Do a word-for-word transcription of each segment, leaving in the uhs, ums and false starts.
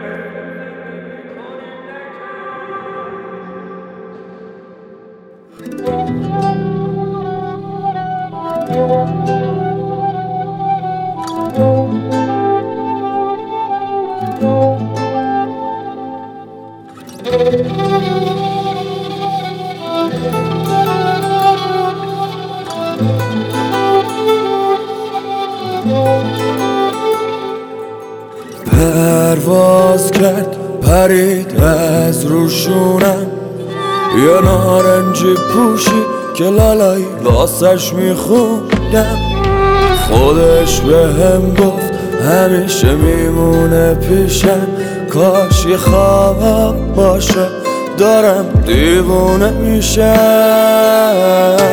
پرواز کرد پرید از روشونم، یه نارنجی پوشی که لالایی واسش میخوندم. خودش به هم گفت همیشه میمونه پیشم، کاش یه خواب باشه دارم دیوونه میشم.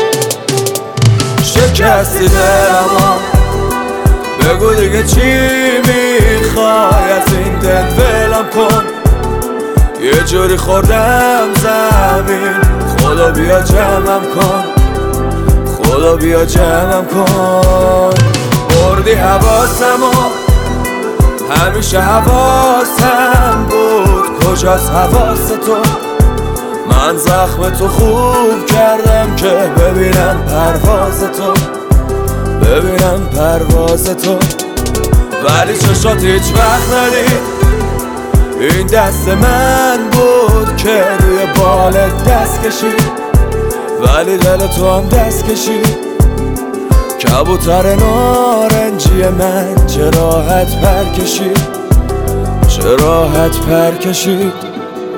شکستی دلمو بگو دیگه چی میخوای، از این دل ولم کن، یه جوری خوردم زمین، خدا بیا جمعم کن، خدا بیا جمعم کن. بردی حواسمو، همیشه حواسم بود، کجاست حواس تو؟ من زخم تو خوب کردم که ببینم پرواز تو، ببینم پرواز تو. ولی چشات هیچ وقت ندید، این دست من بود که روی بالت دست کشید، ولی دل تو هم دست کشید. کبوتر نارنجی من چه راحت پر کشید، چه راحت پر کشید.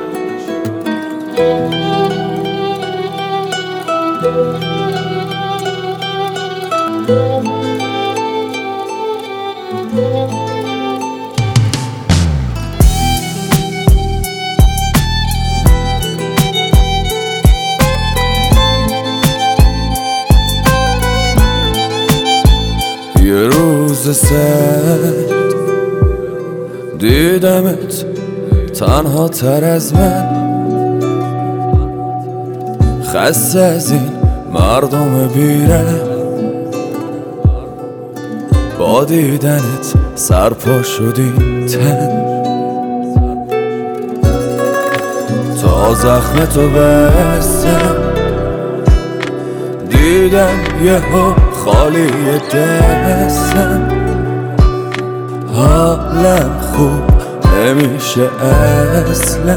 یه روز سرد دیدمت تنها تر از من، خسته از این مردم بیرم، با دیدنت سرپا شدی تن. تا زخم تو بستم دیدم یهو خالی دستم، حالم خوب نمیشه اصلا،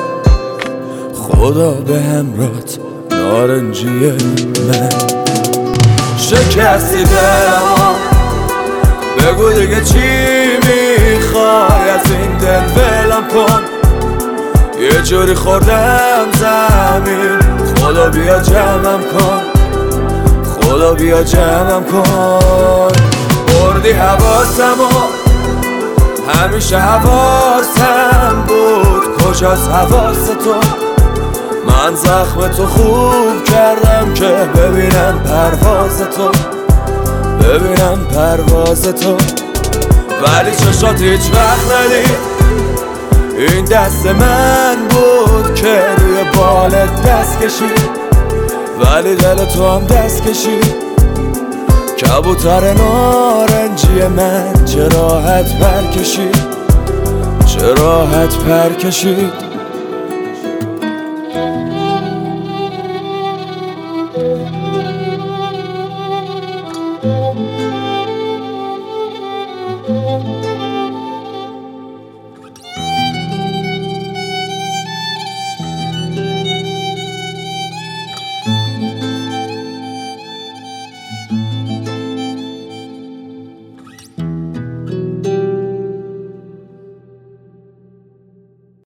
خدا به همراهت نارنجی من. شکستی دلمو بگو دیگه چی میخوای، از این دل ولم کن، یه جوری خوردم زمین، خدا بیا جمعم کن، خدا بیا جمعم کن. بردی حواسمو، همیشه حواسم بود، کجاست حواس تو؟ من زخم تو خوب کردم که ببینم پرواز تو، ببینم پرواز تو. ولی چشات هیچ وقت ندید، این دست من بود که روی بالت دست کشید، ولی دل تو هم دست کشید. کبوتر نارنجی من چه راحت پر کشید، چه راحت پر کشید.